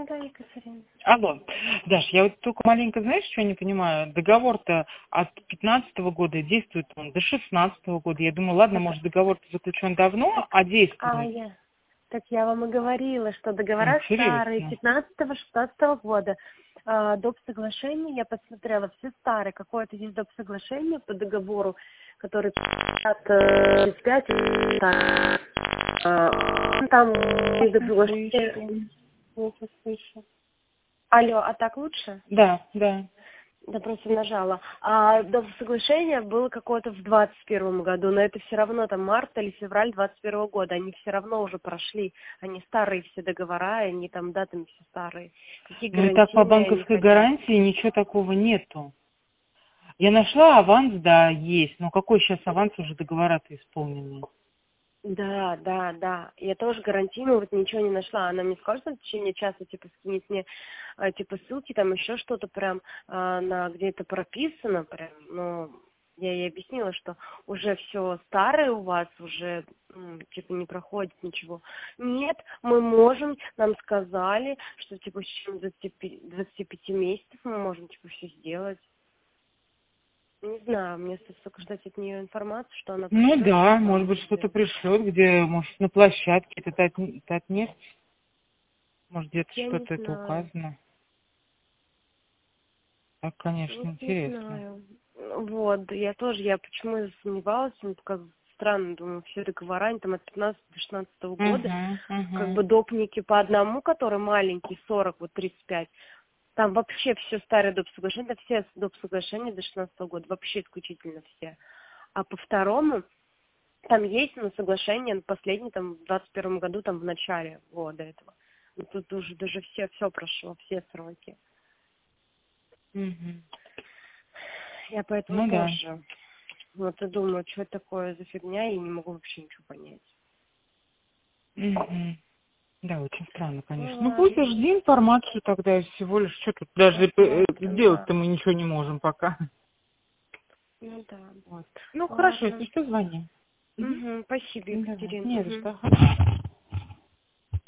Да, Екатерина. Алло, Даш, я вот только маленько, знаешь, что я не понимаю? Договор-то от 15-го года действует он до 16-го года. Я думаю, ладно, может, договор заключен давно, а действует. Так я вам и говорила, что договора старые, Интересно. 15-16 года. Доп. Соглашения, я посмотрела, все старые. Какое-то есть доп. Соглашение по договору, который 35, там есть доп. Соглашение. Плохо слышу. Алло, а так лучше? Да, да. Да, просто нажала. А доп. Соглашение было какое-то в 21 году, но это все равно там март или февраль 21 года. Они все равно уже прошли. Они старые все договора, и они там датами все старые. Какие Ну и так по гарантийные они банковской хотят? гарантии ничего такого нету. Я нашла аванс, да, есть. Но какой сейчас аванс, уже договора-то исполнены? Да, да, да. Я тоже гарантийно вот ничего не нашла. Она мне скажет, в течение часа, типа, скинет мне, типа, ссылки, там еще что-то прям, на где это прописано, прям, но я ей объяснила, что уже все старое у вас, уже, типа, не проходит ничего. Нет, мы можем, нам сказали, что, типа, в течение 25 месяцев мы можем, типа, все сделать. Не знаю, мне остается только ждать от нее информацию, что она Ну пришлет, да, что может она быть, что-то сделает. пришлет, где, может, на площадке, это Татнефть, может, где-то Я не что-то это знаю. указано. Так, конечно, Вот не интересно. знаю. Вот, я почему сомневалась, как странно, думаю, все договора, они там от 15 до 16 года, как бы допники по одному, который маленький, 40, вот 35, там вообще все старые доп. Соглашения, это все доп. Соглашения до 16 года, вообще исключительно все. А по второму, там есть, но соглашение последнее, там, в 21 году, там, в начале года этого. Ну, тут уже даже все прошло, все сроки. Мгм. Я поэтому Ну да. тоже вот и думаю, что это такое за фигня, и не могу вообще ничего понять. Мгм. Да, очень странно, Ну конечно. Ну пусть ладно, жди информацию тогда всего лишь, что тут даже посмотрим, да. сделать-то мы ничего не можем пока. Ну да. Вот. Ну хорошо, если Ладно. что, звони. Мгм. Спасибо, Давай, Екатерина. не за что.